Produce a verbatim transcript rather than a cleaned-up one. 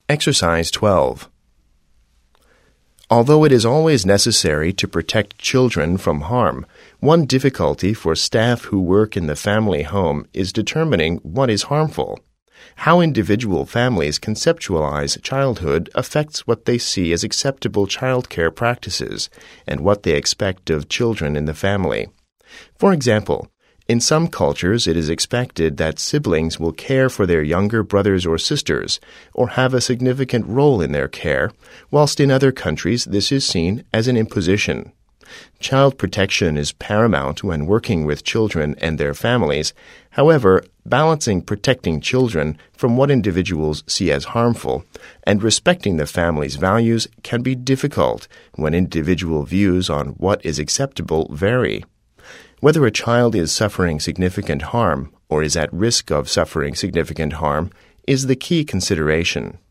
Exercise twelve. Although it is always necessary to protect children from harm, one difficulty for staff who work in the family home is determining what is harmful. How individual families conceptualize childhood affects what they see as acceptable child care practices and what they expect of children in the family. For example, in some cultures it is expected that siblings will care for their younger brothers or sisters or have a significant role in their care, whilst in other countries this is seen as an imposition. Child protection is paramount when working with children and their families. However, balancing protecting children from what individuals see as harmful and respecting the family's values can be difficult when individual views on what is acceptable vary. Whether a child is suffering significant harm or is at risk of suffering significant harm is the key consideration.